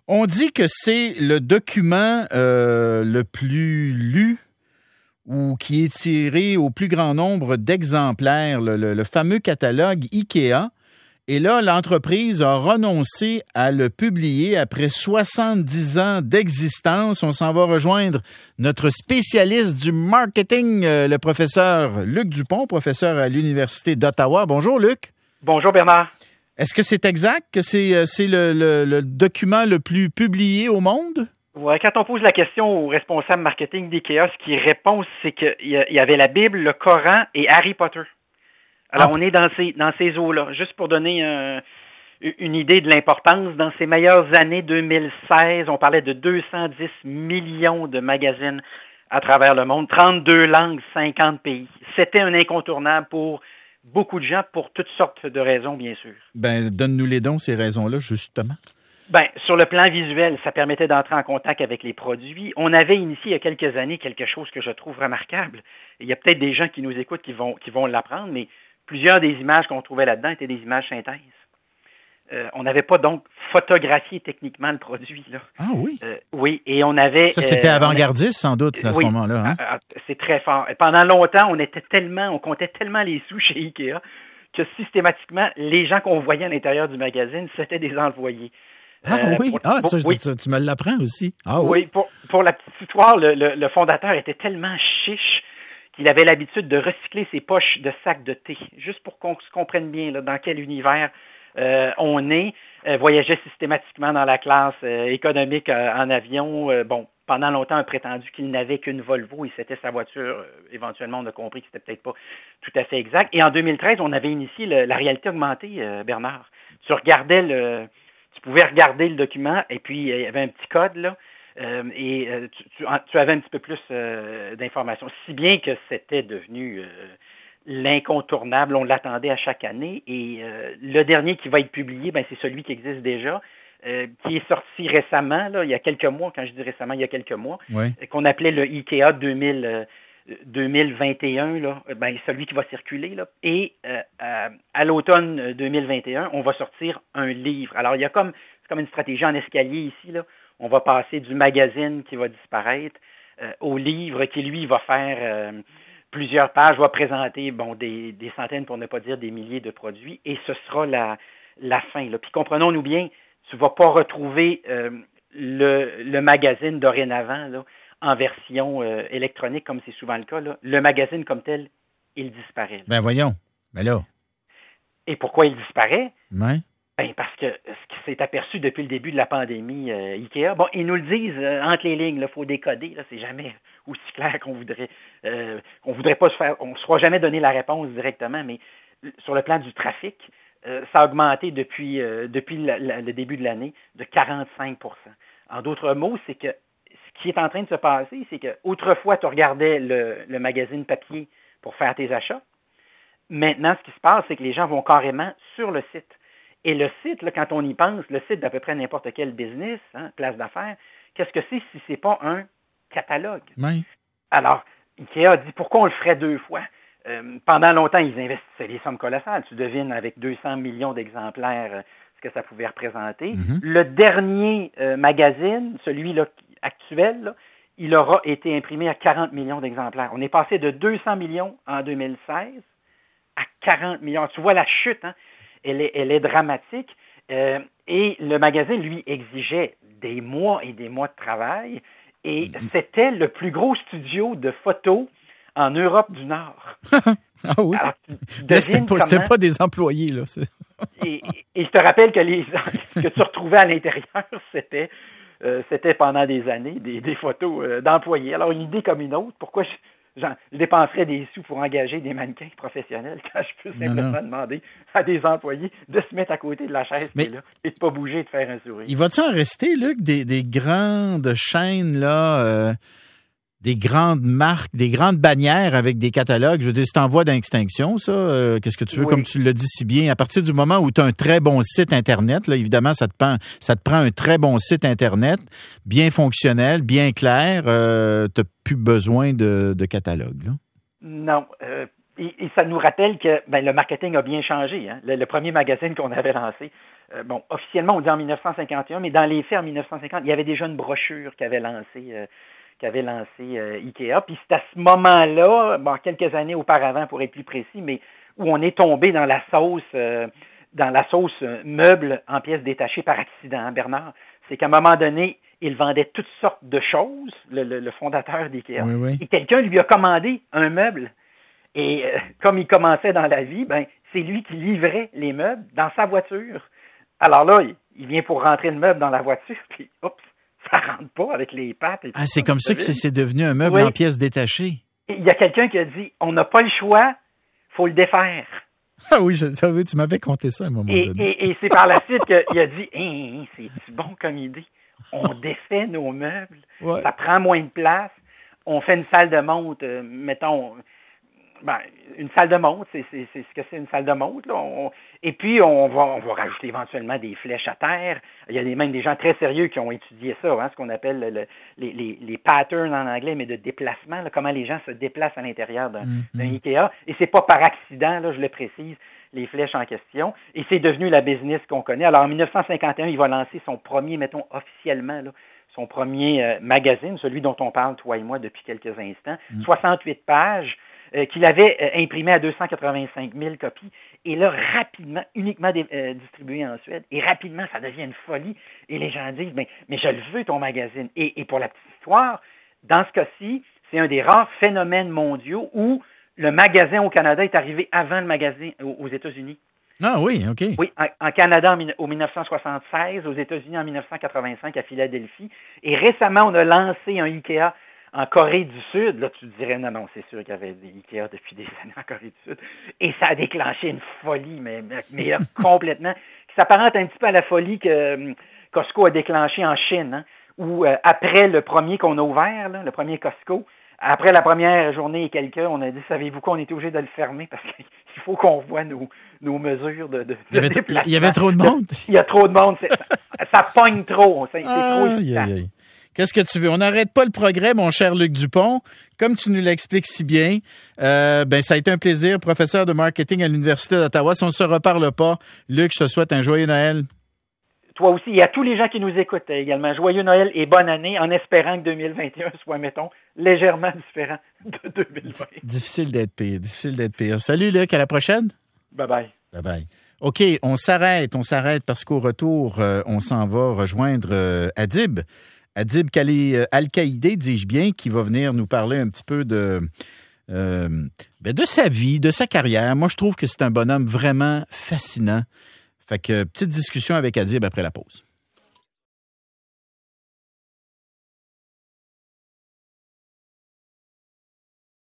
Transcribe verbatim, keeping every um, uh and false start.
On dit que c'est le document euh, le plus lu ou qui est tiré au plus grand nombre d'exemplaires, le, le, le fameux catalogue IKEA. Et là, l'entreprise a renoncé à le publier après soixante-dix ans d'existence. On s'en va rejoindre notre spécialiste du marketing, euh, le professeur Luc Dupont, professeur à l'Université d'Ottawa. Bonjour, Luc. Bonjour, Bernard. Est-ce que c'est exact que c'est, c'est le, le, le document le plus publié au monde? Ouais, quand on pose la question au responsable marketing d'IKEA, ce qu'il répond, c'est qu'il y avait la Bible, le Coran et Harry Potter. Alors, ah. on est dans ces dans ces eaux-là. Juste pour donner un, une idée de l'importance, dans ces meilleures années deux mille seize, on parlait de deux cent dix millions de magazines à travers le monde, trente-deux langues, cinquante pays. C'était un incontournable pour beaucoup de gens, pour toutes sortes de raisons, bien sûr. Ben, donne-nous les dons, ces raisons-là, justement. Ben, sur le plan visuel, ça permettait d'entrer en contact avec les produits. On avait initié il y a quelques années quelque chose que je trouve remarquable. Il y a peut-être des gens qui nous écoutent qui vont qui vont l'apprendre, mais plusieurs des images qu'on trouvait là-dedans étaient des images synthèses. Euh, on n'avait pas donc photographié techniquement le produit, là. Ah oui? Euh, oui, et on avait... Ça, c'était euh, avant-gardiste, sans doute, là, à oui, ce moment-là. Hein? Euh, c'est très fort. Et pendant longtemps, on était tellement, on comptait tellement les sous chez IKEA que systématiquement, les gens qu'on voyait à l'intérieur du magazine, c'était des employés. Ah euh, oui, pour, ah, pour, ça, oui. Tu, tu me l'apprends aussi. Ah oui, oui pour, pour la petite histoire, le, le, le fondateur était tellement chiche qu'il avait l'habitude de recycler ses poches de sacs de thé, juste pour qu'on se comprenne bien là, dans quel univers euh, on est. Euh, voyageait systématiquement dans la classe euh, économique euh, en avion. Euh, bon, pendant longtemps, a prétendu qu'il n'avait qu'une Volvo et c'était sa voiture. Euh, éventuellement, on a compris que c'était peut-être pas tout à fait exact. Et en deux mille treize, on avait initié le, la réalité augmentée, euh, Bernard. Tu regardais le... Tu pouvais regarder le document et puis euh, il y avait un petit code, là. Euh, et euh, tu, tu, tu avais un petit peu plus euh, d'informations, si bien que c'était devenu euh, l'incontournable, on l'attendait à chaque année, et euh, le dernier qui va être publié, ben, c'est celui qui existe déjà, euh, qui est sorti récemment, là, il y a quelques mois, quand je dis récemment, il y a quelques mois, oui. qu'on appelait le IKEA deux mille, euh, deux mille vingt et un, là, ben, celui qui va circuler, là, et euh, à, à l'automne deux mille vingt et un, on va sortir un livre. Alors, il y a comme, c'est comme une stratégie en escalier ici, là. On va passer du magazine qui va disparaître euh, au livre qui, lui, va faire euh, plusieurs pages, va présenter bon des, des centaines, pour ne pas dire des milliers de produits, et ce sera la, la fin. Là. Puis comprenons-nous bien, tu ne vas pas retrouver euh, le, le magazine dorénavant là, en version euh, électronique, comme c'est souvent le cas. Là. Le magazine comme tel, il disparaît. Là. Ben voyons, ben là. Et pourquoi il disparaît? Oui. Ben parce que ce qui s'est aperçu depuis le début de la pandémie, euh, IKEA, bon, ils nous le disent euh, entre les lignes, il faut décoder, là, c'est jamais aussi clair qu'on voudrait, euh, qu'on voudrait pas se faire, on ne se fera jamais donner la réponse directement, mais sur le plan du trafic, euh, ça a augmenté depuis euh, depuis la, la, le début de l'année de quarante-cinq pour cent. En d'autres mots, c'est que ce qui est en train de se passer, c'est que autrefois tu regardais le, le magazine papier pour faire tes achats. Maintenant, ce qui se passe, c'est que les gens vont carrément sur le site. Et le site, là, quand on y pense, le site d'à peu près n'importe quel business, hein, place d'affaires, qu'est-ce que c'est si c'est pas un catalogue? Oui. Alors, IKEA a dit pourquoi on le ferait deux fois? Euh, pendant longtemps, ils investissaient des sommes colossales. Tu devines avec deux cents millions d'exemplaires euh, ce que ça pouvait représenter. Mm-hmm. Le dernier euh, magazine, celui là, actuel, là, il aura été imprimé à quarante millions d'exemplaires. On est passé de deux cents millions en deux mille seize à quarante millions. Tu vois la chute, hein? Elle est, elle est dramatique. Euh, et le magazine, lui, exigeait des mois et des mois de travail. Et mm-hmm. c'était le plus gros studio de photos en Europe du Nord. Ah oui? Alors, Là, c'était pas, comment... c'était pas des employés, là. et, et je te rappelle que les que tu retrouvais à l'intérieur, c'était, euh, c'était pendant des années des, des photos euh, d'employés. Alors, une idée comme une autre, pourquoi je... Genre, je dépenserais des sous pour engager des mannequins professionnels quand je peux simplement non, non. demander à des employés de se mettre à côté de la chaise Mais, là, et de ne pas bouger et de faire un sourire. Il va-tu en rester, Luc, des, des grandes chaînes, là, euh, des grandes marques, des grandes bannières avec des catalogues? Je veux dire, c'est en voie d'extinction, ça. Euh, qu'est-ce que tu veux, oui. Comme tu le dis si bien? À partir du moment où tu as un très bon site Internet, là, évidemment, ça te prend, ça te prend un très bon site Internet, bien fonctionnel, bien clair. Euh, tu n'as plus besoin de, de catalogue, là. Non. Euh, et, et ça nous rappelle que ben, le marketing a bien changé. Hein? Le, le premier magazine qu'on avait lancé, euh, bon, officiellement, on dit en dix-neuf cent cinquante et un, mais dans les faits, en dix-neuf cent cinquante, il y avait déjà une brochure qu'avait lancée euh, qu'avait lancé euh, Ikea. Puis c'est à ce moment-là, bon, quelques années auparavant, pour être plus précis, mais où on est tombé dans la sauce, euh, dans la sauce euh, meuble en pièces détachées par accident, hein, Bernard. C'est qu'à un moment donné, il vendait toutes sortes de choses, le, le, le fondateur d'Ikea. Oui, oui. Et quelqu'un lui a commandé un meuble. Et euh, comme il commençait dans la vie, ben c'est lui qui livrait les meubles dans sa voiture. Alors là, il, il vient pour rentrer le meuble dans la voiture, puis oups, ça rentre pas avec les pattes. Et ah, c'est comme ça que c'est devenu un meuble oui. en pièces détachées. Il y a quelqu'un qui a dit, on n'a pas le choix, faut le défaire. Ah oui, je, ça, oui, tu m'avais conté ça à un moment et, donné. Et, et c'est par la suite qu'il a dit, hein, hein, c'est bon comme idée. On défait nos meubles, ouais. Ça prend moins de place. On fait une salle de monte, euh, mettons, ben, une salle de monte, c'est, c'est, c'est ce que c'est une salle de monte. Là. On, et puis, on va, on va rajouter éventuellement des flèches à terre. Il y a des, même des gens très sérieux qui ont étudié ça, hein, ce qu'on appelle le, les, les, les patterns en anglais, mais de déplacement, là, comment les gens se déplacent à l'intérieur d'un, mm-hmm. d'un Ikea. Et c'est pas par accident, là, je le précise, les flèches en question. Et c'est devenu la business qu'on connaît. Alors, en dix-neuf cent cinquante et un, il va lancer son premier, mettons, officiellement, là, son premier euh, magazine, celui dont on parle, toi et moi, depuis quelques instants. Mm. soixante-huit pages. Euh, qu'il avait euh, imprimé à deux cent quatre-vingt-cinq mille copies, et là, rapidement, uniquement dé, euh, distribué en Suède, et rapidement, ça devient une folie, et les gens disent, mais, mais je le veux, ton magazine. Et, et pour la petite histoire, dans ce cas-ci, c'est un des rares phénomènes mondiaux où le magasin au Canada est arrivé avant le magasin aux, aux États-Unis. Ah oui, OK. Oui, en, en Canada en, en dix-neuf cent soixante-seize, aux États-Unis en dix-neuf cent quatre-vingt-cinq à Philadelphie, et récemment, on a lancé un Ikea en Corée du Sud. Là, tu te dirais, non, non, c'est sûr qu'il y avait des Ikea depuis des années en Corée du Sud. Et ça a déclenché une folie, mais, mais là, complètement, qui s'apparente un petit peu à la folie que euh, Costco a déclenchée en Chine, hein, où euh, après le premier qu'on a ouvert, là, le premier Costco, après la première journée et quelques, on a dit, savez-vous quoi, on était obligé de le fermer parce qu'il faut qu'on voit nos, nos mesures de, de, il, y avait, de il y avait trop de monde. Il y a trop de monde. Ça, ça pogne trop. C'est, c'est ah, trop aïe, aïe. Qu'est-ce que tu veux? On n'arrête pas le progrès, mon cher Luc Dupont. Comme tu nous l'expliques si bien, euh, ben ça a été un plaisir, professeur de marketing à l'Université d'Ottawa. Si on ne se reparle pas, Luc, je te souhaite un joyeux Noël. Toi aussi, et à tous les gens qui nous écoutent également, joyeux Noël et bonne année, en espérant que deux mille vingt et un soit, mettons, légèrement différent de deux mille vingt. Difficile d'être pire, difficile d'être pire. Salut Luc, à la prochaine. Bye-bye. Bye-bye. OK, on s'arrête, on s'arrête parce qu'au retour, euh, on s'en va rejoindre euh, Adib. Adib Al-Qaïdé, dis-je bien, qui va venir nous parler un petit peu de, euh, ben de sa vie, de sa carrière. Moi, je trouve que c'est un bonhomme vraiment fascinant. Fait que petite discussion avec Adib après la pause.